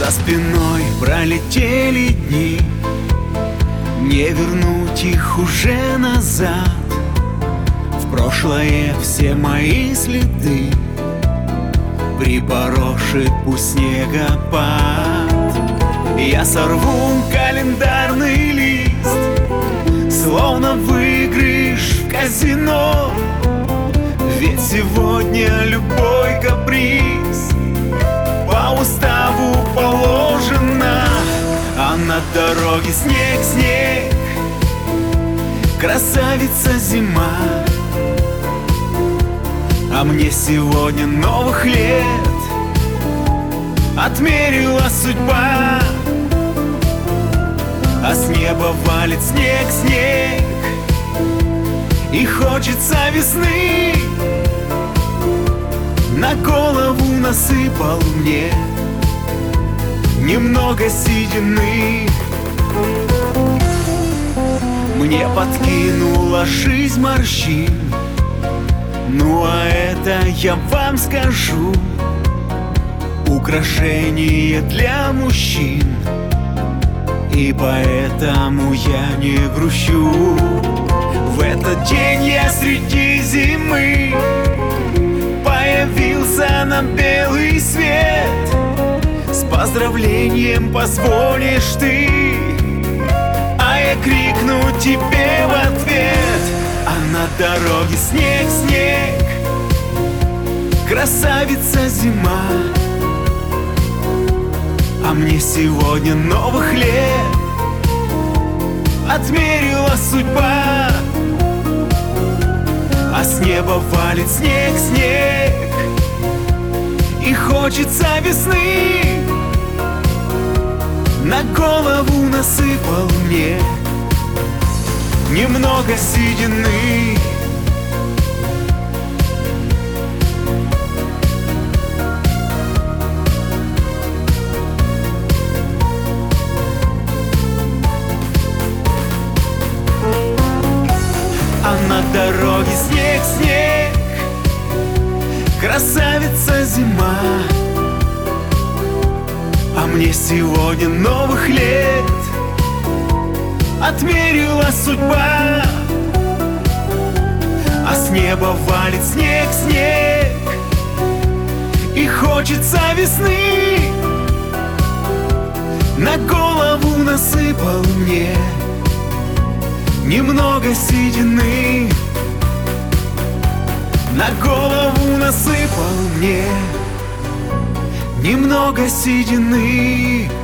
За спиной пролетели дни, не вернуть их уже назад. В прошлое все мои следы припорошит пусть снегопад. Я сорву календарный лист, словно выигрыш в казино. Ведь сегодня любой каприз по уставу положено. А на дороге снег, снег, красавица зима. А мне сегодня новых лет отмерила судьба. А с неба валит снег, снег, и хочется весны. На голову насыпал мне немного седины. Мне подкинула жизнь морщин, ну а это я вам скажу украшение для мужчин. И поэтому я не грущу. В этот день я среди зимы появился на белый свет. С поздравлением позвонишь ты, а я крикну тебе в ответ. А на дороге снег, снег, красавица зима. А мне сегодня новых лет отмерила судьба. А с неба валит снег, снег, и хочется весны. На голову насыпал мне немного седины. А на дороге снег, снег, красавица зима. А мне сегодня новых лет отмерила судьба. А с неба валит снег, снег, и хочется весны. На голову насыпал мне немного седины. На голову насыпал мне немного седины.